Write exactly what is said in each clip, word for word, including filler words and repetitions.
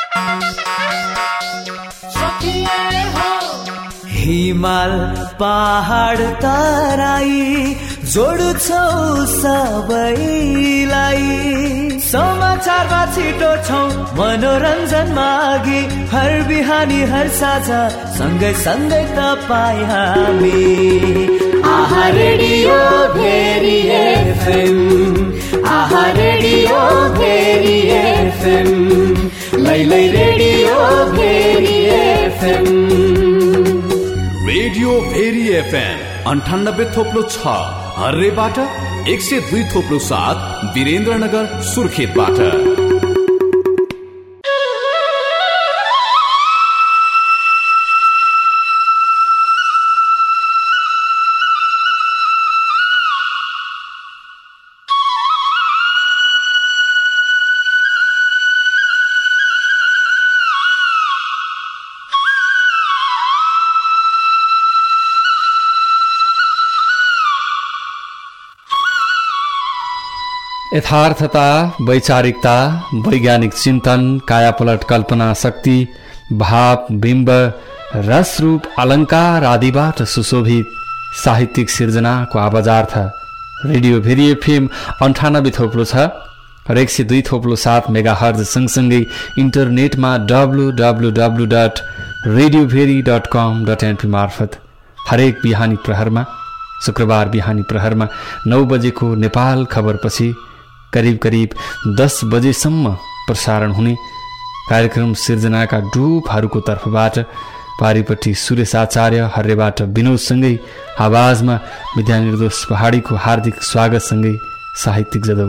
हिमाल पहाड तराई जोड्छौ सबैलाई समाचारमा छिटो छौ मनोरञ्जन मागी हर बिहानी हर साझा सँगै सँगै तपाईँ हामी आहा रेडियो भेरी एफएम आहा रेडियो भेरी एफएम लैलै radio Bheri FM radio Bheri FM अन्ठानब्बे थोप्लो छ हर्रेबाट एक सय दुई थोप्लो सात वीरेन्द्रनगर सुर्खेतबाट। यथार्थता, वैचारिकता, वैज्ञानिक चिन्तन, कायापलट कल्पना शक्ति, भाव, बिम्ब, रसरूप, अलङ्कार आदिबाट सुशोभित साहित्यिक सिर्जनाको आवाजार्थ रेडियो भेरी एफएम अन्ठानब्बे थोप्लो छ र एक सय दुई थोप्लो सात मेगा हर्ज सँगसँगै इन्टरनेटमा W W W dot radio Bheri dot com dot NP मार्फत हरेक बिहानी प्रहरमा शुक्रबार बिहानी प्रहरमा नौ बजेको नेपाल खबरपछि करिब करिब दस बजेसम्म प्रसारण हुने कार्यक्रम सिर्जनाका डुबहरूको तर्फबाट पारिपट्टि सुरेश आचार्य हर्रेबाट विनोदसँगै आवाजमा विद्यानिर्दोष पहाडीको हार्दिक स्वागतसँगै साहित्यिक जदौ।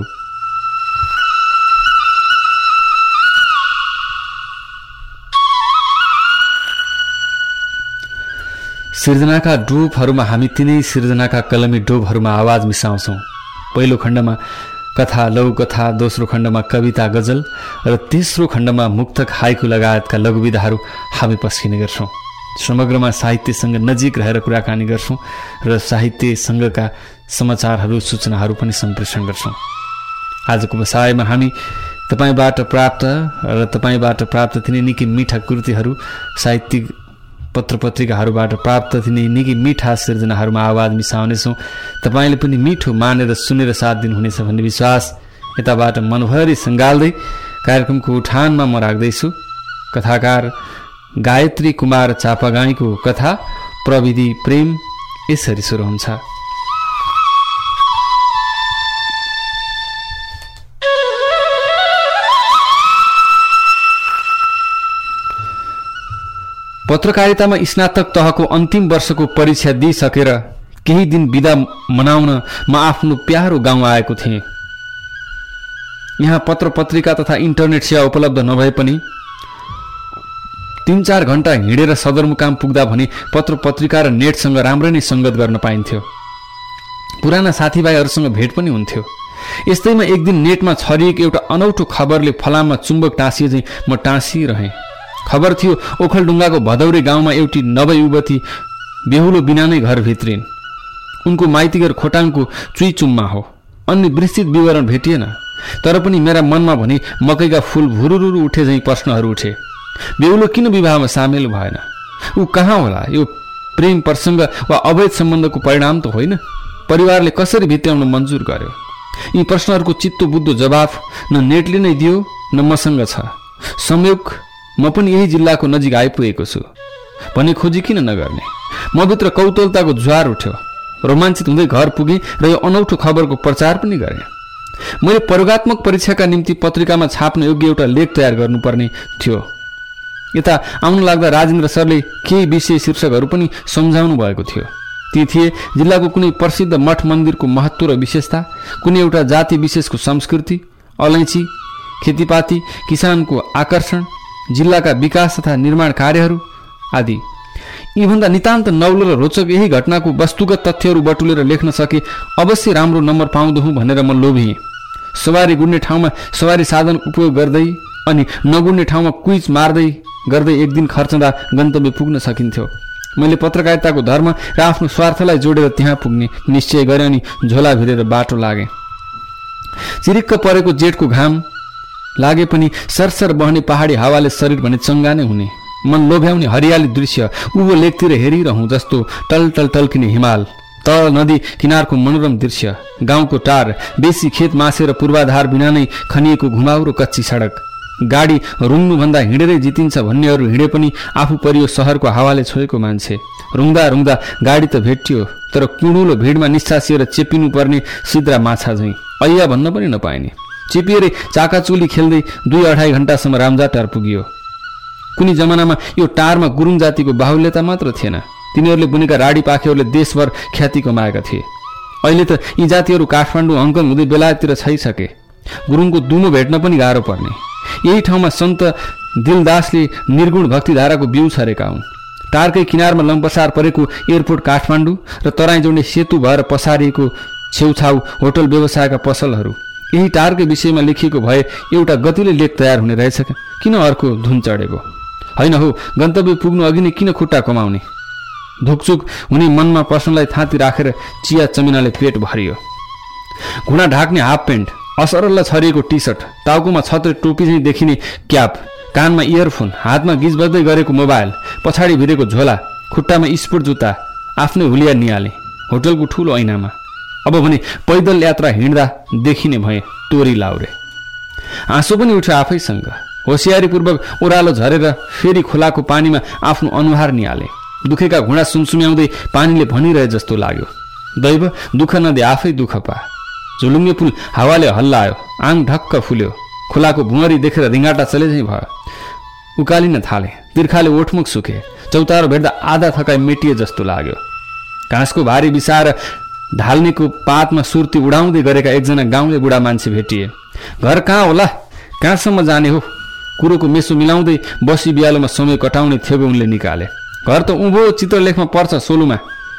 सिर्जनाका डोबहरूमा हामी तिनै सिर्जनाका कलमी डोबहरूमा आवाज मिसाउँछौँ। पहिलो खण्डमा कथा लघुकथा, दोस्रो खण्डमा कविता गजल र तेस्रो खण्डमा मुक्तक हाइकु लगायतका लघुविधाहरू हामी पस्किने गर्छौँ। समग्रमा साहित्यसँग नजिक रहेर कुराकानी गर्छौँ र साहित्यसँगका समाचारहरू सूचनाहरू पनि सम्प्रेषण गर्छौँ। आजको बसाइमा हामी तपाईँबाट प्राप्त र तपाईँबाट प्राप्त तिनै निकै मिठा कृतिहरू, साहित्यिक पत्र पत्रिकाहरूबाट प्राप्त तिनै निकै मिठा सिर्जनाहरूमा आवाज मिसाउनेछौँ। तपाईँले पनि मिठो मानेर सुनेर साथ दिनुहुनेछ भन्ने विश्वास यताबाट मनभरि सङ्गाल्दै कार्यक्रमको उठानमा म राख्दैछु। कथाकार गायत्री कुमार चापागाईको कथा प्रविधि प्रेम यसरी सुरु हुन्छ। पत्रकारितामा स्नातक तहको अन्तिम वर्षको परीक्षा दिइसकेर केही दिन बिदा मनाउन म आफ्नो प्यारो गाउँ आएको थिएँ। यहाँ पत्र पत्रिका तथा इन्टरनेट सेवा उपलब्ध नभए पनि तीन चार घण्टा हिँडेर सदरमुकाम पुग्दा भने पत्र पत्रिका र नेटसँग राम्रै नै सङ्गत गर्न पाइन्थ्यो। पुराना साथीभाइहरूसँग भेट पनि हुन्थ्यो। यस्तैमा एक दिन नेटमा छरिएको एउटा अनौठो खबरले फलाममा चुम्बक टाँसिए चाहिँ म टाँसिरहेँ। खबर थियो ओखलढुङ्गाको भदौरे गाउँमा एउटी नव युवती बेहुलो बिना नै घर भित्रिन्। उनको माइतीघर खोटाङको चुइचुम्मा हो। अन्य विस्तृत विवरण भेटिएन, तर पनि मेरा मनमा भने मकैका फूल भुरुरु उठे झैँ प्रश्नहरू उठे। बेहुलो किन विवाहमा सामेल भएन? ऊ कहाँ होला? यो प्रेम प्रसङ्ग वा अवैध सम्बन्धको परिणाम त होइन? परिवारले कसरी भित्र्याउन मन्जुर गर्यो? यी प्रश्नहरूको चित्तो बुद्धो जवाफ न नेटले नै दियो न मसँग छ। संयोग म पनि यही जिल्लाको नजिक आइपुगेको छु भने खोजी किन नगर्ने? म भित्र कौतूहलताको ज्वार उठ्यो। रोमाञ्चित हुँदै घर पुगेँ र यो अनौठो खबरको प्रचार पनि गरेँ। मैले प्रयोगात्मक परीक्षाका निम्ति पत्रिकामा छाप्न योग्य एउटा लेख तयार गर्नुपर्ने थियो। यता आउनु लाग्दा राजेन्द्र सरले केही विषय शीर्षकहरू पनि सम्झाउनु भएको थियो। ती थिए जिल्लाको कुनै प्रसिद्ध मठ मन्दिरको महत्त्व र विशेषता, कुनै एउटा जाति विशेषको संस्कृति, अलैँची, खेतीपाती, किसानको आकर्षण, जिल्लाका विकास तथा निर्माण कार्यहरू आदि। यीभन्दा नितान्त नौलो र रोचक यही घटनाको वस्तुगत तथ्यहरू बटुलेर लेख्न सके अवश्य राम्रो नम्बर पाउँदछु भनेर म लोभिएँ। सवारी गुड्ने ठाउँमा सवारी साधन उपयोग गर्दै अनि नगुड्ने ठाउँमा क्विज मार्दै गर्दै एक दिन खर्चदा गन्तव्य पुग्न सकिन्थ्यो। मैले पत्रकारिताको धर्म र आफ्नो स्वार्थलाई जोडेर त्यहाँ पुग्ने निश्चय गरेँ अनि झोला भिरेर बाटो लागेँ। चिरिक्क परेको जेठको घाम लागे पनि सरसर बहने पहाडी हावाले शरीर भने चङ्गा नै हुने, मन लोभ्याउने हरियाली दृश्य उभो लेकतिर हेरिरहँ जस्तो टल टल टल्किने हिमाल, तल नदी किनारको मनोरम दृश्य, गाउँको टार, बेसी खेत मासेर पूर्वाधार बिना नै खनिएको घुमाउरो कच्ची सडक, गाडी रुङ्नुभन्दा हिँडेरै जितिन्छ भन्नेहरू हिँडे पनि आफू परियो सहरको हावाले छोएको मान्छे। रुङ्दा रुङ्दा गाडी त भेटियो, तर कुँडुलो भिडमा निस्सासिएर चेपिनु पर्ने सिद्रा माछा झैँ ऐया भन्न पनि नपाइने। चेपिएरै चाकाचुली खेल्दै दुई अढाई घण्टासम्म रामजाटार पुगियो। कुनै जमानामा यो टारमा गुरुङ जातिको बाहुल्यता मात्र थिएन, तिनीहरूले बुनेका राडी पाखेहरूले देशभर ख्याति कमाएका थिए। अहिले त यी जातिहरू काठमाडौँ हङकङ हुँदै बेलायततिर छाइसके। गुरुङको दुमो भेट्न पनि गाह्रो पर्ने। यही ठाउँमा सन्त दिलदासले निर्गुण भक्तिधाराको बिउ छरेका हुन्। टारकै किनारमा लम्पसार परेको एयरपोर्ट काठमाडौँ र तराई जोड्ने सेतु भएर पसारिएको छेउछाउ होटल व्यवसायका पसलहरू, यही टारकै विषयमा लेखिएको भए एउटा गतिले लेख तयार हुने रहेछ। किन अर्को धुन चढेको होइन हो, गन्तव्य पुग्नु अघि नै किन खुट्टा कमाउने? धुकचुक हुने मनमा प्रश्नलाई थाँती राखेर चिया चमिनाले पेट भरियो। घुँडा ढाक्ने हाफ पेन्ट, असरल्ल छरिएको टी सर्ट, टाउकोमा छत्र टोपी चाहिँ देखिने क्याप, कानमा इयरफोन, हातमा गिज बज्दै गरेको मोबाइल, पछाडि भिरेको झोला, खुट्टामा स्पोर्ट जुत्ता, आफ्नै हुलिया निहाले होटलको ठुलो ऐनामा। अब भने पैदल यात्रा हिँड्दा देखिने भए तोरी लाउरे। आँसु पनि उठ्यो आफैसँग। होसियारीपूर्वक ओह्रालो झरेर फेरि खोलाको पानीमा आफ्नो अनुहार निहाले। दुखेका घुँडा सुमसुम्याउँदै पानीले भनिरहे जस्तो लाग्यो, दैव दुःख नदे आफै दुःख पा। झुलुङ्गे पुल हावाले हल्लायो, आङ ढक्क फुल्यो, खोलाको भुँगरी देखेर रिङ्गाटा चले चाहिँ भयो। उकालिन थाले, तिर्खाले ओठमुख सुके, चौतारो भेट्दा आधा थकाइ मेटिए जस्तो लाग्यो। घाँसको भारी बिसाएर ढाल्नेको पातमा सुर्ती उडाउँदै गरेका एकजना गाउँले बुढा मान्छे भेटिए। घर कहाँ होला, कहाँसम्म जाने हो? कुरोको मेसो मिलाउँदै बसी बिहालोमा समय कटाउने थेगो उनले निकाले। घर त उँभो चित्रलेखमा पर्छ सोलुमा,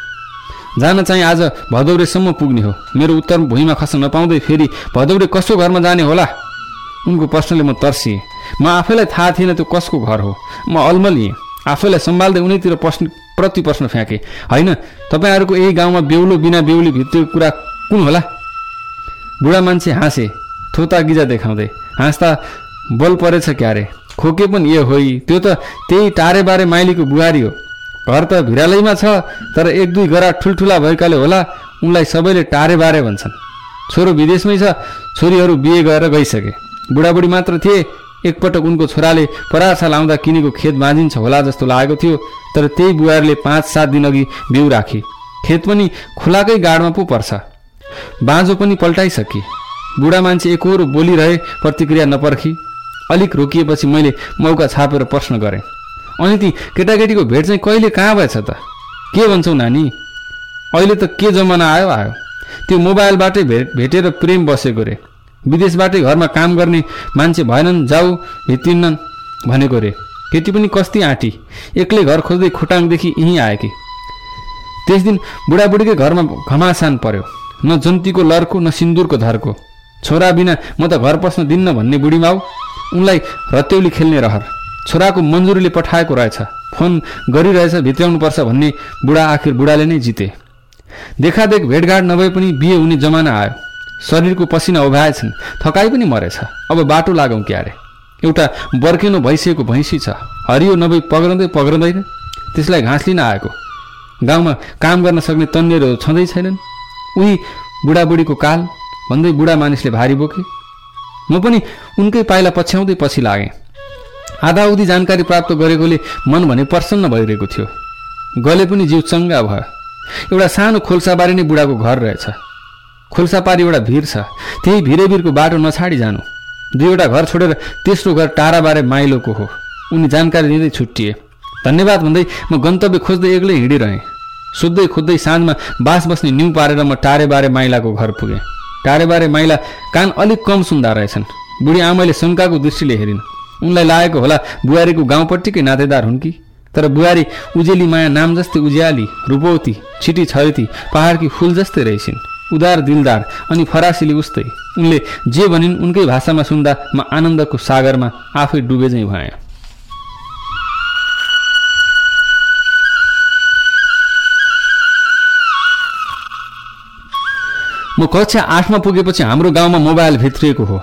जान चाहिँ आज भदौरेसम्म पुग्ने हो। मेरो उत्तर भुइँमा खस्न नपाउँदै फेरि भदौरे कसको घरमा जाने होला? उनको प्रश्नले म तर्सिएँ। म आफैलाई थाहा थिएन त्यो कसको घर हो। म अल्मलिएँ, आफैलाई सम्हाल्दै उनीतिर प्रश्न प्रति प्रश्न फ्याँके। होइन, तपाईँहरूको यही गाउँमा बेहुलो बिना बेहुली भित्रेको कुरा कुन होला? बुढा मान्छे हाँसे, थोता गिजा देखाउँदै। हाँस्दा बल परेछ क्यारे, खोके पनि ए होइ, त्यो त त्यही टारेबारे माइलीको बुहारी हो। घर त भिरालैमा छ, तर एक दुई गरा ठुल्ठुला भएकाले होला उनलाई सबैले टारेबारे भन्छन्। छोरो विदेशमै छ, छोरीहरू बिहे गरेर गइसके। बुढाबुढी मात्र थिए। एकपटक उनको छोराले पराछा लाउँदा किनेको खेत बाँझिन्छ होला जस्तो लागेको थियो, तर त्यही बुहारीले पाँच सात दिन अघि बिउ राखी। खेत पनि खोलाकै गाडमा पो पर्छ, बाँझो पनि पल्टाइसके। बुढा मान्छे एकहोरो बोलिरहे, प्रतिक्रिया नपर्खी। अलिक रोकिएपछि मैले मौका छापेर प्रश्न गरेँ, अनि ती केटाकेटीको भेट चाहिँ कहिले कहाँ भएछ त? के भन्छौ नानी? अहिले त के जमाना आयो आयो, त्यो मोबाइलबाटै भेट भेटेर प्रेम बसेको रे। विदेशबाटै घरमा काम गर्ने मान्छे भएनन्, जाऊ भित्रिन्नन् भनेको रे। केटी पनि कस्ती आँटी, एक्लै घर खोज्दै खोटाङदेखि यहीँ आएकी। त्यस दिन बुढाबुढीकै घरमा घमासान पर्यो, न जन्तीको लर्को न सिन्दुरको धर्को। छोरा बिना म त घर पस्न दिन्न भन्ने बुढी माउ, उनलाई रत्यौली खेल्ने रहर। छोराको मन्जुरीले पठाएको रहेछ, फोन गरिरहेछ, भित्र्याउनुपर्छ भन्ने बुढा आखिर बुढाले नै जिते। देखादेख भेटघाट नभए पनि बिहे हुने जमाना आयो। शरीरको पसिना उभ्याएछन्, थकाइ पनि मरेछ। अब बाटो लागौँ क्यारे। एउटा बर्केनो भइसकेको भैँसी छ, हरियो नभई पग्रँदै पग्रँदैन, त्यसलाई घाँस लिन आएको। गाउँमा काम गर्न सक्ने तन्नेहरू छँदै छैनन्। उही बुढाबुढीको काल भन्दै बुढा मानिसले भारी बोके। म पनि उनकै पाइला पछ्याउँदै पछि लागेँ। आधाउधी जानकारी प्राप्त गरेकोले मन भने प्रसन्न भइरहेको थियो, गले पनि जिउ चङ्गा भयो। एउटा सानो खोल्साबारी नै बुढाको घर रहेछ। खोल्सापारी एउटा भिर छ, त्यही भिरेभिरको बाटो नछाडी जानु। दुईवटा घर छोडेर तेस्रो घर टाराबारे माइलोको हो। उनी जानकारी दिँदै छुट्टिए। धन्यवाद भन्दै म गन्तव्य खोज्दै एक्लै हिँडिरहेँ। सोध्दै खोज्दै साँझमा बास बस्ने न्यु पारेर म टारेबारे माइलाको घर पुगेँ। टारेबारे माइला कान अलिक कम सुन्दा रहेछन्। बुढी आमैले शङ्काको दृष्टिले हेरिन्। उनलाई लागेको होला बुहारीको गाउँपट्टिकै नातेदार हुन् कि। तर बुहारी उजेली माया नाम जस्तै उज्याली, रूपवती, छिटी छरेती, पहाडकी फुल जस्तै रहेछिन्। उदार दिलदार अनि फरासिली उस्तै। उनले जे भनिन् उनकै भाषामा सुन्दा म आनन्दको सागरमा आफै डुबे झैँ भएँ। म कक्षा आठमा पुगेपछि हाम्रो गाउँमा मोबाइल भित्रिएको हो।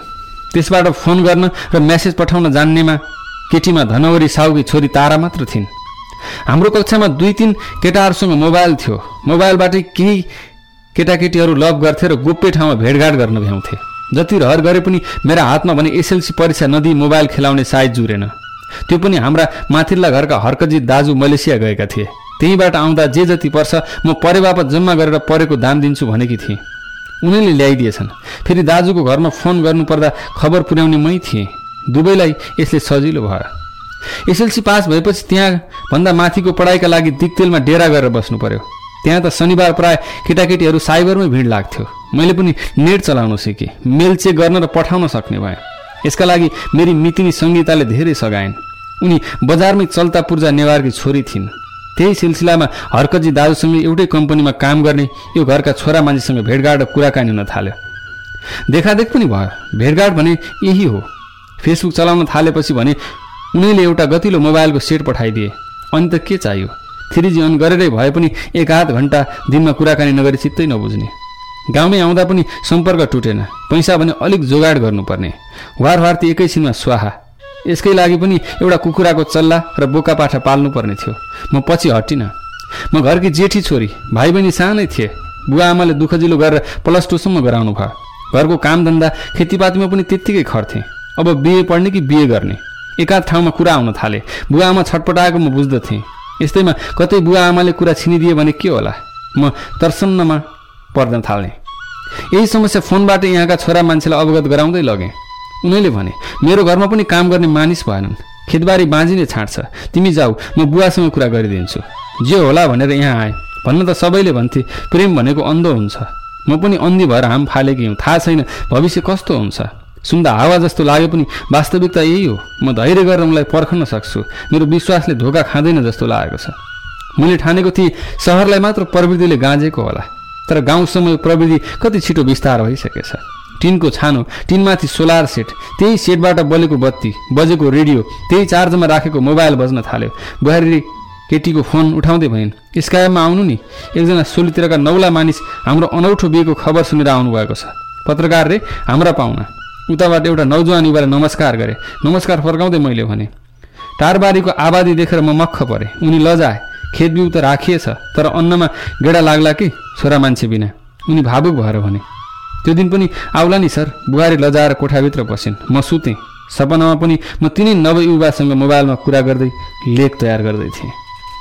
त्यसबाट फोन गर्न र मेसेज पठाउन जान्नेमा केटीमा धनवरी साउकी छोरी तारा मात्र थिइन्। हाम्रो कक्षामा दुई तीन केटाहरूसँग मोबाइल थियो। मोबाइलबाटै केही केटाकेटीहरू लभ गर्थे र गोप्य ठाउँमा भेटघाट गर्न भ्याउँथे। जति रहर गरे पनि मेरा हातमा भने एसएलसी परीक्षा नदिई मोबाइल खेलाउने साइज जुरेन। त्यो पनि हाम्रा माथिल्ला घरका हर्कजी दाजु मलेसिया गएका थिए। त्यहीँबाट आउँदा जे जति पर्छ म परे बापत जम्मा गरेर परेको दाम दिन्छु भनेकी थिएँ। उनीले ल्याइदिएछन्। फेरि दाजुको घरमा फोन गर्नुपर्दा खबर पुर्याउने मै थिएँ। दुवैलाई यसले सजिलो भयो। एसएलसी पास भएपछि त्यहाँ भन्दा माथिको पढाइका लागि दिक्तेलमा डेरा गरेर बस्नु पर्यो। त्यहाँ त शनिबार प्राय केटाकेटीहरू साइबरमै भिड लाग्थ्यो। मैले पनि नेट चलाउन सिकेँ, मेल चेक गर्न र पठाउन सक्ने भएँ। यसका लागि मेरी मितिनी सङ्गीताले धेरै सघाइन्। उनी बजारमै चल्ता पूर्जा नेवारकी छोरी थिइन्। त्यही सिलसिलामा हर्कजी दाजुसँग एउटै कम्पनीमा काम गर्ने यो घरका छोरा मान्छेसँग भेटघाट र कुराकानी हुन थाल्यो। देखादेख पनि भयो। भेटघाट भने यही हो। फेसबुक चलाउन थालेपछि भने उनीले एउटा गतिलो मोबाइलको सेट पठाइदिए। अनि त के चाहियो? थ्री जी अन गरेरै भए पनि एक आध घन्टा दिनमा कुराकानी नगरी चित्तै नबुझ्ने। गाउँमै आउँदा पनि सम्पर्क टुटेन। पैसा भने अलिक जोगाड गर्नुपर्ने। वारवार्ती एकैछिनमा स्वाहा। यसकै लागि पनि एउटा कुखुराको चल्ला र बोका पाठा पाल्नु पर्ने थियो। म पछि हटिनँ। म घरकी जेठी छोरी, भाइ बहिनी सानै थिए। बुवा आमाले दुःखजिलो गरेर प्लस टूसम्म गराउनु भयो। घरको कामधन्दा खेतीपातीमा पनि त्यत्तिकै खर्थे। अब बिए पढ्ने कि बिए गर्ने एकाध ठाउँमा कुरा आउन थाले। बुवा आमा छटपटाएको म बुझ्दथेँ। यस्तैमा कतै बुवा आमाले कुरा छिनिदिए भने के होला? म तर्सन्नमा पर्न थालेँ। यही समस्या फोनबाट यहाँका छोरा मान्छेलाई अवगत गराउँदै लगेँ। उनीले भने मेरो घरमा पनि काम गर्ने मानिस भएनन्। खेतबारी बाँझी नै छाड्छ। तिमी जाऊ, म बुवासँग कुरा गरिदिन्छु। जे होला भनेर यहाँ आएँ। भन्न त सबैले भन्थे प्रेम भनेको अन्धो हुन्छ। म पनि अन्धी भएर हाम फालेकी हुँ। थाहा छैन भविष्य कस्तो हुन्छ। सुन्दा हावा जस्तो लागे पनि वास्तविकता यही हो। म धैर्य गरेर उनलाई पर्खन सक्छु। मेरो विश्वासले धोका खाँदैन जस्तो लागेको छ। मैले ठानेको थिएँ सहरलाई मात्र प्रविधिले गाँजेको होला। तर गाउँसम्म प्रविधि कति छिटो विस्तार भइसकेछ। टिनको छानो, टिनमाथि सोलर सेट, त्यही सेटबाट बलेको बत्ती, बजेको रेडियो, त्यही चार्जमा राखेको मोबाइल बज्न थाल्यो। बुहारी केटीको फोन उठाउँदै भइन्, स्काइपमा आउनु नि। एकजना सोलीतिरका नौला मानिस हाम्रो अनौठो बिहेको खबर सुनेर आउनुभएको छ। पत्रकार रे, हाम्रा पाहुना। उताबाट एउटा नौजवान युवालाई नमस्कार गरे। नमस्कार फर्काउँदै मैले भने, टारबारीको आबादी देखेर म मक्ख परेँ। उनी लजाए। खेतबिउ त राखिएछ, तर अन्नमा गेडा लाग्ला कि छोरा मान्छे बिना। उनी भावुक भएर भने, त्यो दिन पनि आउला नि सर। बुहारी लजाएर कोठाभित्र पसिन्। म सुतेँ। सपनामा पनि म तिनै नवयुवासँग मोबाइलमा कुरा गर्दै लेख तयार गर्दै थिएँ।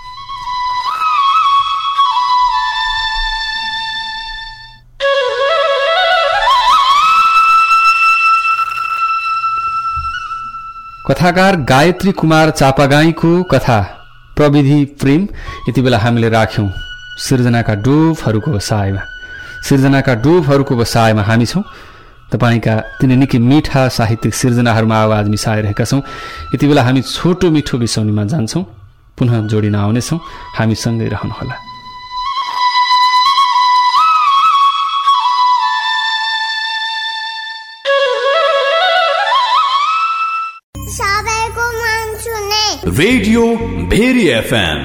कथाकार गायत्री कुमार चापागाईको कथा प्रविधि प्रेम यति बेला हामीले राख्यौं सिर्जनाका डोफहरूको बसाइमा। सिर्जनाका डोफहरूको बसाइमा हामी छौं। तपाईका तिनै निकै मिठा साहित्यिक सिर्जनाहरूमा आवाज मिसाइरहेका छौं। यति बेला हामी छोटो मिठो बिसौनीमा जान्छौं। पुनः जोडिन आउनेछौं। हामी सँगै रहनुहोला। रेडियो भेरी एफएम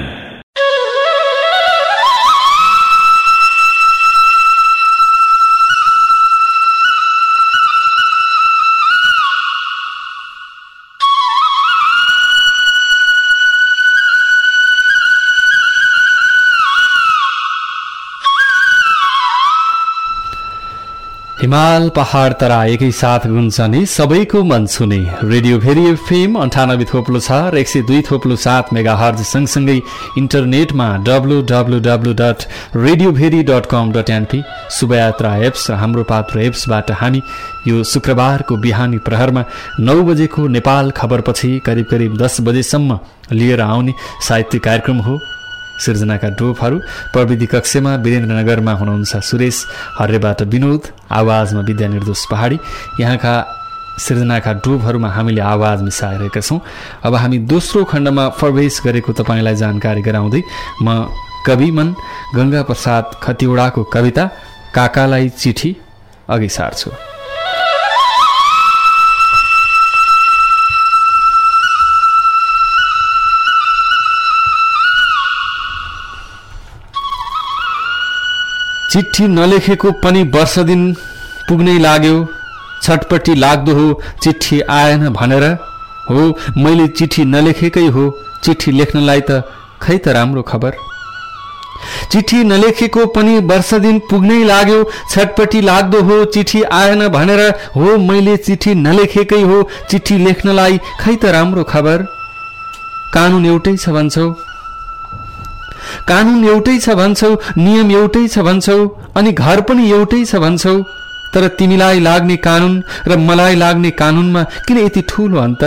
हिमाल पहाड तरा एकै साथ गुन्जने सबैको मन छुने रेडियो भेरी एफएम अन्ठानब्बे थोप्लो छ र एक सय दुई थोप्लो सात मेगा हर्ज सँगसँगै इन्टरनेटमा W W W dot radio Bheri dot com dot NP शुभयात्रा एप्स र हाम्रो पात्र एप्सबाट हामी यो शुक्रबारको बिहानी प्रहरमा नौ बजेको नेपाल खबरपछि करिब करिब दस बजेसम्म लिएर आउने साहित्य कार्यक्रम हो सिर्जनाका डोफहरू। प्रविधि कक्षमा वीरेन्द्रनगरमा हुनुहुन्छ सुरेश, हर्रेबाट विनोद, आवाजमा विद्या निर्दोष पहाडी। यहाँका सिर्जनाका डोफहरूमा हामीले आवाज मिसाइरहेका छौँ। अब हामी दोस्रो खण्डमा प्रवेश गरेको तपाईँलाई जानकारी गराउँदै म कविमन गंगा प्रसाद खतिवडाको कविता काकालाई चिठी अघि सार्छु। चिठी नलेखेको पनि वर्ष दिन पुग्नै लाग्यो। छटपट्टि लाग्दो हो चिठी आएन भनेर। हो मैले चिठी नलेखेकै हो, चिठी लेख्नलाई त खै त राम्रो खबर। चिठी नलेखेको पनि वर्ष दिन पुग्नै लाग्यो, छटपट्टि लाग्दो हो चिठी आएन भनेर। हो मैले चिठी नलेखेकै हो, चिठी लेख्नलाई खै त राम्रो खबर। कानुन एउटै छ भन्छौ, कानुन एउटै छ भन्छौ, नियम एउटै छ भन्छौ, अनि घर पनि एउटै छ भन्छौ, तर तिमीलाई लाग्ने कानुन र मलाई लाग्ने कानुनमा किन यति ठूलो अन्तर?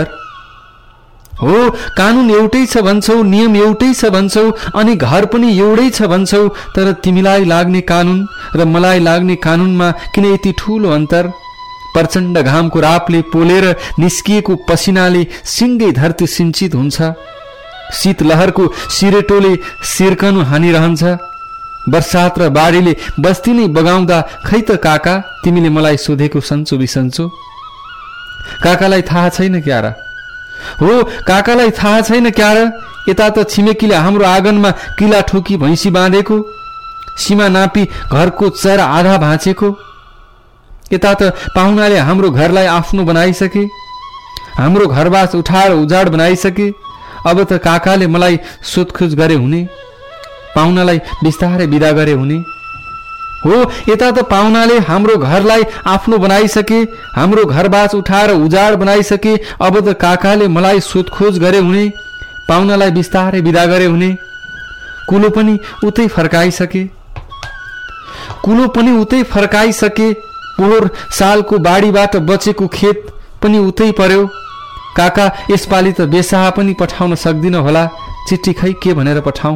हो कानुन एउटै छ भन्छौ, नियम एउटै छ भन्छौ, अनि घर पनि एउटै छ भन्छौ, तर तिमीलाई लाग्ने कानुन र मलाई लाग्ने कानुनमा किन यति ठूलो अन्तर? प्रचण्ड घामको रापले पोलेर निस्किएको पसिनाले सिङ्गै धरती सिञ्चित हुन्छ। शीतलहरको सिरेटोले सिर्कनु हानिरहन्छ। बर्सात र बाढीले बस्ती नै बगाउँदा खै त काका तिमीले मलाई सोधेको सन्चो बिसन्चो? काकालाई थाहा छैन क्या र? हो काकालाई थाहा छैन क्या र? यता त छिमेकीले हाम्रो आँगनमा किला ठोकी भैँसी बाँधेको, सीमा नापी घरको चर आधा भाँचेको। यता त पाहुनाले हाम्रो घरलाई आफ्नो बनाइसके, हाम्रो घरबास उठाएर उजाड बनाइसके। अब त काकाले मलाई सोधखोज गरे हुने, पाहुनालाई बिस्तारै बिदा गरे हुने। हो यता त पाहुनाले हाम्रो घरलाई आफ्नो बनाइसके, हाम्रो घरबास उठाएर उजाड बनाइसके। अब त काकाले मलाई सोधखोज गरे हुने, पाहुनालाई बिस्तारै बिदा गरे हुने। कुलो पनि उतै फर्काइसके, कुलो पनि उतै फर्काइसके। पोहोर सालको बाढीबाट बचेको खेत पनि उतै पर्यो। काका यसपालि त बेसाहा पनि पठाउन सक्दिन होला, चिठी खै के भनेर पठाउँ?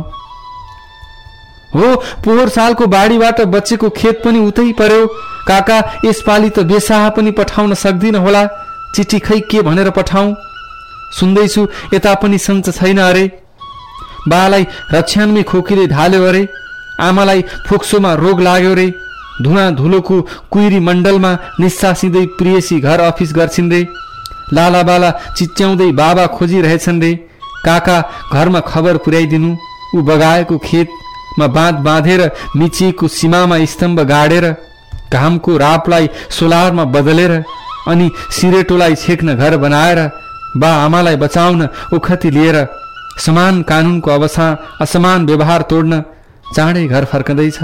हो पोहोर सालको बाढीबाट बचेको खेत पनि उतै पर्यो। काका यसपालि त बेसाहा पनि पठाउन सक्दिन होला, चिठी खै के भनेर पठाउँ? सुन्दैछु यता पनि सञ्च छैन अरे। बालाई रक्षान्मै खोकीले धाल्यो अरे, आमालाई फोक्सोमा रोग लाग्यो रे। धुवा धुलोको कुइरी मण्डलमा निस्सासिँदै प्रियसी घर अफिस गर्छिन् रे। लाला बाला चिच्याउँदै बाबा खोजिरहेछन् रे। काका घरमा खबर पुर्याइदिनु, ऊ बगाएको खेतमा बाँध बाँधेर मिचिएको सीमामा स्तम्भ गाडेर, घामको रापलाई सोलारमा बदलेर, अनि सिरेटोलाई छेक्न घर बनाएर, बा आमालाई बचाउन ओखती लिएर, समान कानुनको अवसा असमान व्यवहार तोड्न चाँडै घर फर्कँदैछ।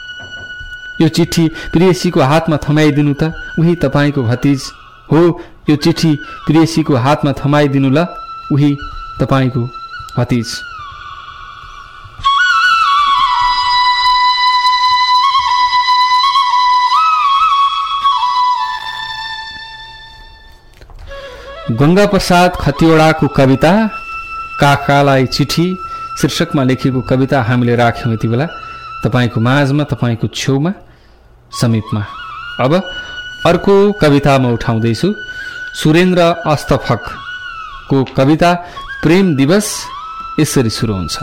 यो चिठी प्रियसीको हातमा थमाइदिनु त, उही तपाईँको भतिज हो। यो चिठी प्रियसीको हातमा थमाइदिनु ल, उही तपाईँको भतिज। गंगा प्रसाद खतिवड़ाको कविता काकालाई चिठी शीर्षकमा लेखिएको कविता हामीले राख्यौं यति बेला तपाईको माझमा, तपाईको छेउमा, समीपमा। अब अर्को कविता म उठाउँदैछु सुरेन्द्र अस्तफक को कविता प्रेम दिवस। यसरी सुरु हुन्छ।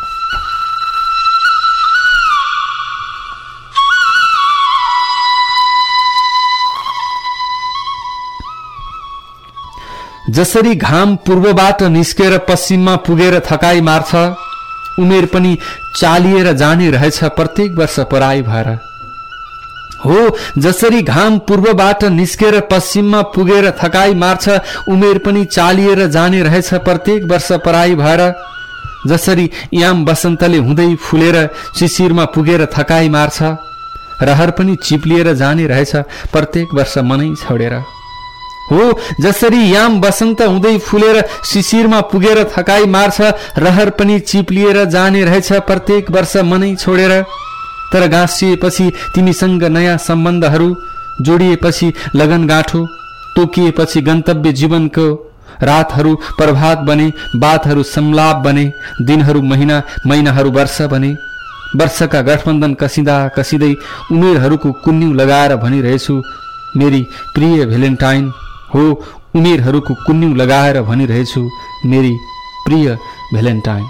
जसरी घाम पूर्वबाट निस्केर पश्चिममा पुगेर थकाई मार्छ, उमेर पनि चालिएर जाने रहेछ प्रत्येक वर्ष पराई भएर। हो जसरी घाम पूर्वबाट निस्केर पश्चिममा पुगेर थकाई मार्छ, उमेर पनि चालिएर जाने रहेछ प्रत्येक वर्ष पराई भएर। जसरी याम बसन्तले हुँदै फुलेर शिशिरमा पुगेर थकाई मार्छ, रहर पनि चिप्लिएर जाने रहेछ प्रत्येक वर्ष मनै छोडेर। हो जसरी याम बसन्त हुँदै फुलेर शिशिरमा पुगेर थकाई मार्छ, रहर पनि चिप्लिएर जाने रहेछ प्रत्येक वर्ष मनै छोडेर। तर गाँसिएपछि तिमीसँग नयाँ सम्बन्धहरू, जोडिएपछि लगन गाँठो, तोकिएपछि गन्तव्य जीवनको रातहरू प्रभात बने, बातहरू संलाप बने, दिनहरू महिना, महिनाहरू वर्ष बने। वर्षका गठबन्धन कसिँदा कसिँदै उमेरहरूको कुन्यु लगाएर भनिरहेछु मेरी प्रिय भ्यालेन्टाइन। हो उमेरहरूको कुन्यु लगाएर भनिरहेछु मेरी प्रिय भ्यालेन्टाइन।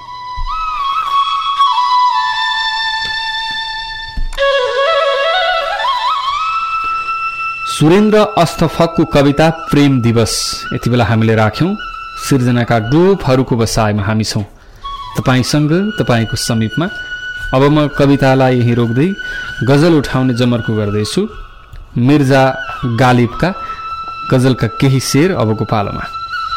सुरेन्द्र अस्तफकको कविता प्रेम दिवस यति बेला हामीले राख्यौं। सिर्जनाका डोपहरूको बसाइमा हामी छौं, तपाईसँग, तपाईको समीपमा। अब म कवितालाई यही रोक्दै गजल उठाउने जमर्को गर्दैछु। मिर्जा गालिबका गजलका केही शेर अबको पालोमा।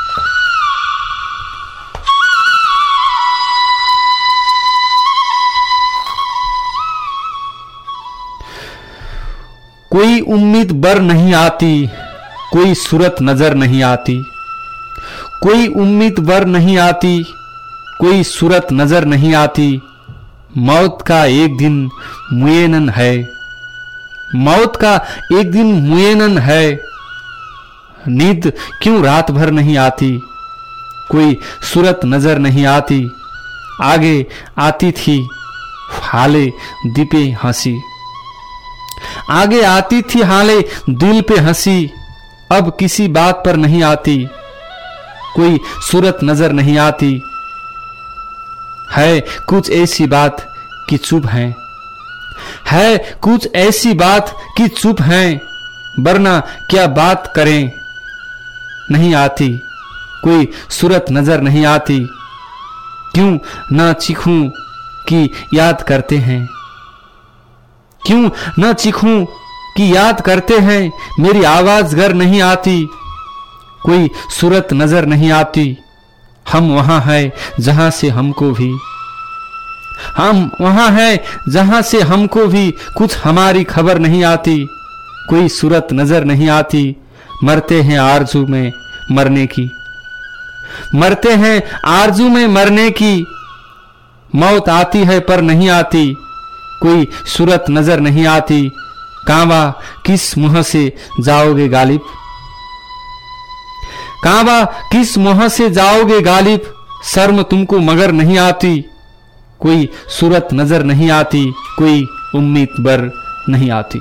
कोई उम्मीद बर नहीं आती, कोई सूरत नजर नहीं आती, कोई उम्मीद बर नहीं आती, कोई सूरत नजर नहीं आती, मौत का एक दिन मुयेनन है, मौत का एक दिन मुयेनन है, नींद क्यों रात भर नहीं आती, कोई सूरत नजर नहीं आती, आगे आती थी हाले दीपे हंसी, आगे आती थी हाले दिल पे हंसी, अब किसी बात पर नहीं आती, कोई सूरत नजर नहीं आती, है कुछ ऐसी बात कि चुप है, है कुछ ऐसी बात कि चुप है, वरना क्या बात करें नहीं आती, कोई सूरत नजर नहीं आती, क्यों ना चीखूं कि याद करते हैं, क्यों न चीखूं कि याद करते हैं, मेरी आवाज घर नहीं आती, कोई सूरत नजर नहीं आती, हम वहां हैं जहां से हमको भी, हम वहां हैं जहां से हमको भी कुछ हमारी खबर नहीं आती, कोई सूरत नजर नहीं आती, मरते हैं आरजू में मरने की, मरते हैं आरजू में मरने की, मौत आती है पर नहीं आती, कोई सूरत नजर नहीं आती, कांबा किस मुंह से जाओगे गालिब, कांबा किस मुंह से जाओगे गालिब, शर्म तुमको मगर नहीं आती, कोई सूरत नजर नहीं आती, कोई उम्मीद बर नहीं आती।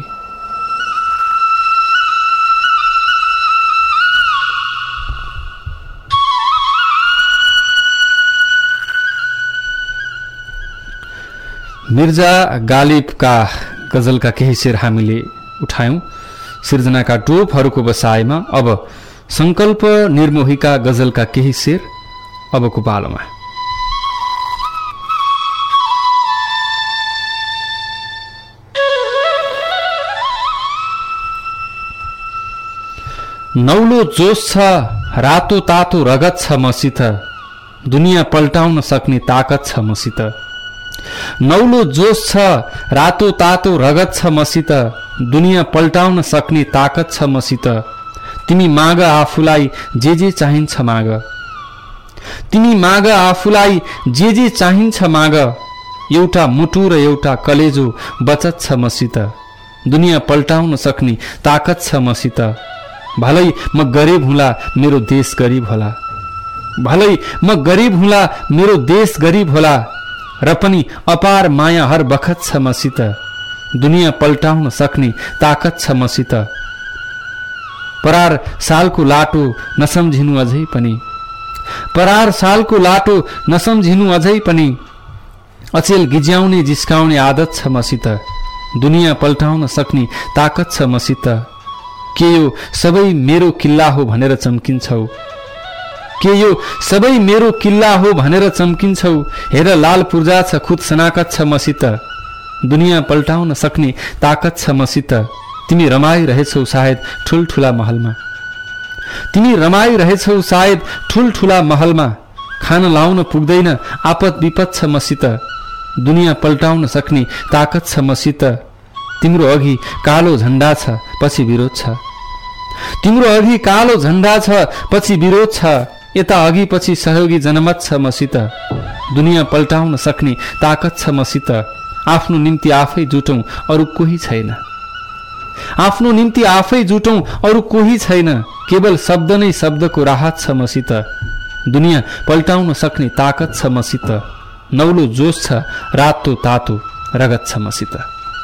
मिर्जा गालिबका गजलका केही शेर हामीले उठायौं। सिर्जनाका टोपहरूको बसाइमा अब संकल्प निर्मोहीका गजलका केही शेर अबको पालोमा। नौलो जोश छ, रातो तातो रगत छ मसित, दुनियाँ पल्टाउन सक्ने ताकत छ मसित, नौलो जोश छ, रातो तातो रगत छ मसित, दुनियाँ पल्टाउन सक्ने ताकत छ मसित, तिमी माग आफूलाई जे जे चाहिन्छ माग, तिमी माग आफूलाई जे जे चाहिन्छ माग, एउटा मुटु र एउटा कलेजो बचत छ मसित, दुनियाँ पल्टाउन सक्ने ताकत छ मसित, भलै म गरिब हुँला मेरो देश गरिब होला, भलै म गरिब हुँला मेरो देश गरिब होला, र पनि अपार माया हर बखत छ मसित, दुनियाँ पल्टाउन सक्ने ताकत छ मसित, परार सालको लाटो नसम्झिनु अझै पनि, परार सालको लाटो नसम्झिनु अझै पनि, अचेल गिज्याउने जिस्काउने आदत छ मसित, दुनियाँ पल्टाउन सक्ने ताकत छ मसित, के यो सबै मेरो किल्ला हो भनेर चम्किन्छौ, के यो सबै मेरो किल्ला हो भनेर चम्किन्छौ, हेर लाल पूर्जा छ खुद सनाकत छ मसित, दुनियाँ पल्टाउन सक्ने ताकत छ मसित, तिमी रमाइरहेछौ सायद ठुलठुला महलमा, तिमी रमाइरहेछौ सायद ठुलठुला महलमा, खान लाउन पुग्दैन आपत विपद छ मसित, दुनियाँ पल्टाउन सक्ने ताकत छ मसित, तिम्रो अघि कालो झण्डा छ पछि विरोध छ, तिम्रो अघि कालो झण्डा छ पछि विरोध छ, यता अघि पछि सहयोगी जनमत छ मसित, दुनियाँ पल्टाउन सक्ने ताकत छ मसित, आफ्नो निम्ति आफै जुटौं अरु कोही छैन, आफ्नो निम्ति आफै जुटौं अरु कोही छैन, केवल शब्द नै शब्दको राहत छ मसित, दुनियाँ पल्टाउन सक्ने ताकत छ मसित, नौलो जोश छ, रातो तातो रगत छ मसित।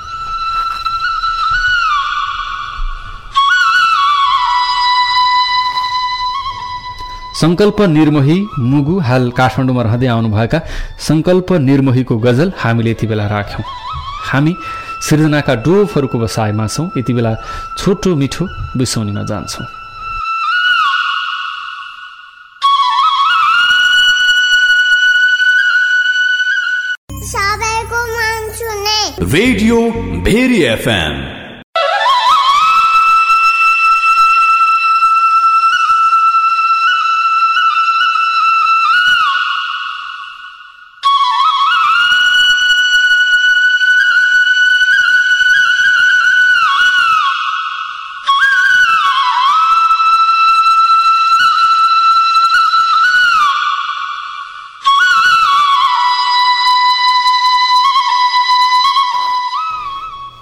संकल्प निर्मोही मुगु हाल काठमाडौँमा रहँदै आउनुभएका संकल्प निर्मोहीको गजल हामीले यति बेला राख्यौं। हामी सृजनाका डोफहरूको बसाइमा छौं। यति बेला छोटो मिठो बिसौनीमा जान्छौं। सबैको मन सुने रेडियो भेरी एफएम।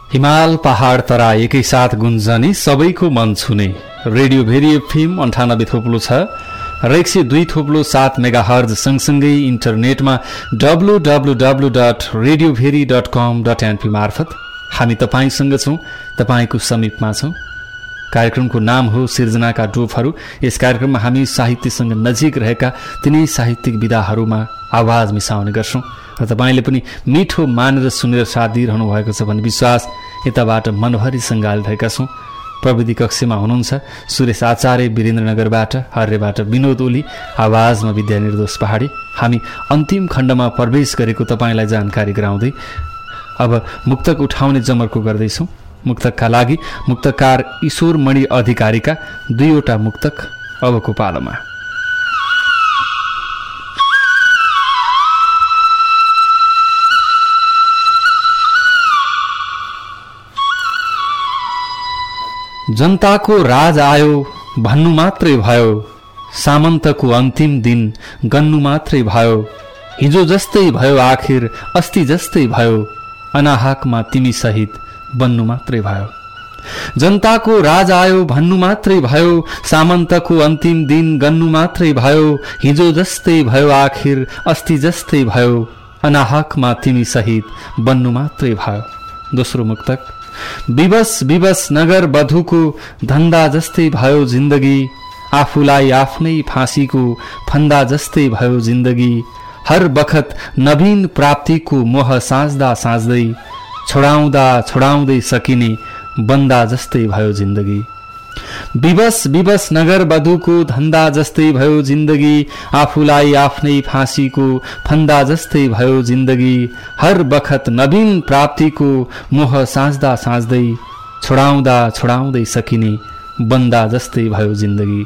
हिमाल पहाड तरा एकैसाथ गुन्जने सबैको मन छुने रेडियो भेरी एफएम अन्ठानब्बे थोप्लो छ र एक सय दुई थोप्लो सात मेगा हर्ज सँगसँगै इन्टरनेटमा W W W dot radio Bheri dot com dot NP मार्फत हामी तपाईँसँग छौँ, तपाईँको समीपमा छौँ। कार्यक्रमको नाम हो सिर्जनाका डोफहरू। यस कार्यक्रममा हामी साहित्यसँग नजिक रहेका तिनै साहित्यिक विधाहरूमा आवाज मिसाउने गर्छौँ र तपाईँले पनि मिठो मानेर सुनेर साथ दिइरहनु भएको छ भन्ने विश्वास यताबाट मनभरि सङ्घालिरहेका छौँ। प्रविधि कक्षमा हुनुहुन्छ सुरेश आचार्य वीरेन्द्रनगरबाट, हर्रेबाट विनोद ओली, आवाजमा विद्या निर्दोष पहाडी। हामी अन्तिम खण्डमा प्रवेश गरेको तपाईँलाई जानकारी गराउँदै अब मुक्तक उठाउने जमर्को गर्दैछौँ। मुक्तकका लागि मुक्तकार ईश्वरमणि अधिकारीका दुईवटा मुक्तक अबको पालोमा। जनताको राज आयो भन्नु मात्रै भयो, सामन्तको अन्तिम दिन गन्नु मात्रै भयो। हिजो जस्तै भयो आखिर अस्ति जस्तै भयो, अनाहकमा तिमी सहित बन्नु मात्रै भयो। जनताको राज आयो भन्नु मात्रै भयो, सामन्तको अन्तिम दिन गन्नु मात्रै भयो। हिजो जस्तै भयो आखिर अस्ति जस्तै भयो, अनाहकमा तिमी सहित बन्नु मात्रै भयो। दोस्रो मुक्तक। विवश विवश नगर बधुको धन्दा जस्तै भयो जिन्दगी, आफूलाई आफ्नै फाँसीको फन्दा जस्तै भयो जिन्दगी। हर बखत नवीन प्राप्तिको मोह साँच्दा साँच्दै, छोडाउँदा छोडाउँदै सकिने बन्दा जस्तै भयो जिन्दगी। विवश विवश नगर बधुको धन्दा जस्तै भयो जिन्दगी, आफूलाई आफ्नै फाँसीको फन्दा जस्तै भयो जिन्दगी। हर बखत नवीन प्राप्तिको मोह साँच्दा साँच्दै, छोडाउँदा छोडाउँदै सकिने बन्दा जस्तै भयो जिन्दगी।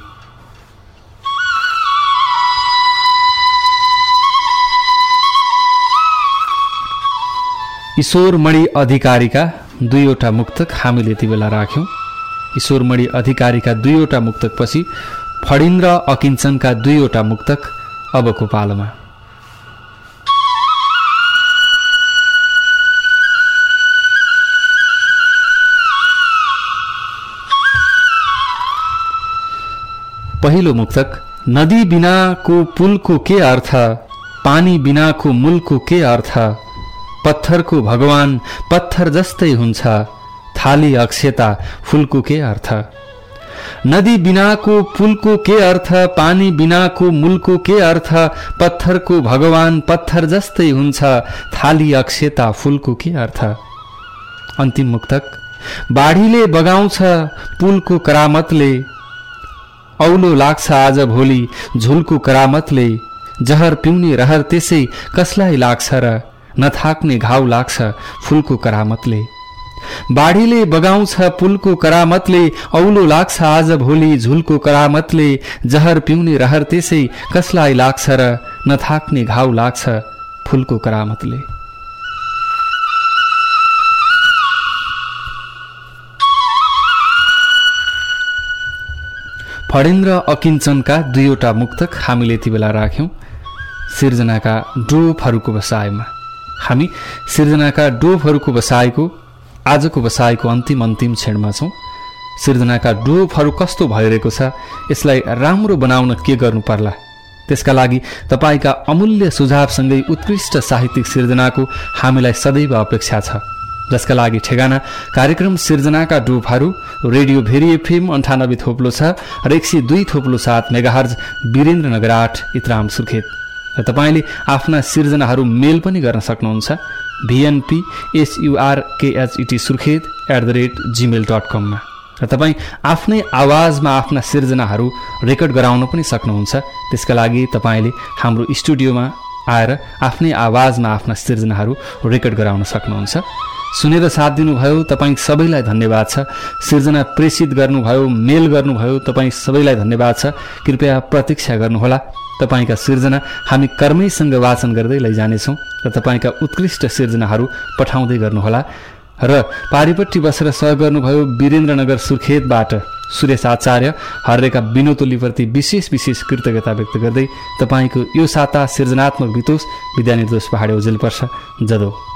ईश्वरमणि अधिकारीका दुईवटा मुक्तक हामीले यति बेला राख्यौँ। ईश्वरमणि अधिकारीका दुईवटा मुक्तकपछि फणीन्द्र अकिञ्चनका दुईवटा मुक्तक अबको पालोमा। पहिलो मुक्तक। नदी बिनाको पुलको के अर्थ, पानी बिनाको मूलको के अर्थ। पत्थरको भगवान पत्थर जस्तै हुन्छ, थाली अक्षता फूलको के अर्थ। नदी बिनाको पुलको के अर्थ, पानी बिनाको मूलको के अर्थ। पत्थरको भगवान पत्थर जस्तै हुन्छ, थाली अक्षता फूलको के अर्थ। अन्तिम मुक्तक। बाढीले बगाउँछ पुलको करामतले, औलो लाग्छ आज भोलि झुलको करामतले। जहर पिउने रहर त्यसै कसलाई लाग्छ र, नथाक्ने घाउ लाग्छ फूलको करामतले। बाढीले बगाउँछ पुलको करामतले, औलो लाग्छ आज भोलि झुलको करामतले। जहर पिउने रहर त्यसै कसलाई लाग्छ र, नथाक्ने घाउ लाग्छ फूलको करामतले। फणीन्द्र अकिञ्चनका दुईवटा मुक्तक हामीले यति बेला राख्यौँ। सिर्जनाका डोफहरूको बसाइमा हामी सिर्जनाका डोफहरूको बसाइको आजको बसाइको अन्तिम अन्तिम क्षणमा छौँ। सिर्जनाका डोफहरू कस्तो भइरहेको छ, यसलाई राम्रो बनाउन के गर्नु पर्ला, त्यसका लागि तपाईँका अमूल्य सुझावसँगै उत्कृष्ट साहित्यिक सिर्जनाको हामीलाई सदैव अपेक्षा छ, जसका लागि ठेगाना कार्यक्रम सिर्जनाका डोफहरू रेडियो भेरी एफएम अन्ठानब्बे थोप्लो छ र एक सय दुई थोप्लो सात मेगाहर्ज वीरेन्द्रनगर आठ इतराम सुर्खेत। र तपाईँले आफ्ना सिर्जनाहरू मेल पनि गर्न सक्नुहुन्छ भिएनपी एसयुआरकेएचइटी Surkhet at the rate Gmail dot कममा। र तपाईँ आफ्नै आवाजमा आफ्ना सिर्जनाहरू रेकर्ड गराउन पनि सक्नुहुन्छ। त्यसका लागि तपाईँले हाम्रो स्टुडियोमा आएर आफ्नै आवाजमा आफ्ना सिर्जनाहरू रेकर्ड गराउन सक्नुहुन्छ। सुनेर साथ दिनुभयो तपाईँ सबैलाई धन्यवाद छ। सिर्जना प्रेषित गर्नुभयो, मेल गर्नुभयो, तपाईँ सबैलाई धन्यवाद छ। कृपया प्रतीक्षा गर्नुहोला, तपाईँका सिर्जना हामी कर्मैसँग वाचन गर्दै लैजानेछौँ र तपाईँका उत्कृष्ट सिर्जनाहरू पठाउँदै गर्नुहोला। र पारिपट्टि बसेर सहयोग गर्नुभयो वीरेन्द्रनगर सुर्खेतबाट सुरेश आचार्य, हर्रेका विनोतोलीप्रति विशेष विशेष कृतज्ञता व्यक्त गर्दै तपाईँको यो साता सिर्जनात्मक बितोष विद्या निर्दोष पहाडी ओजेल पर्छ जदो।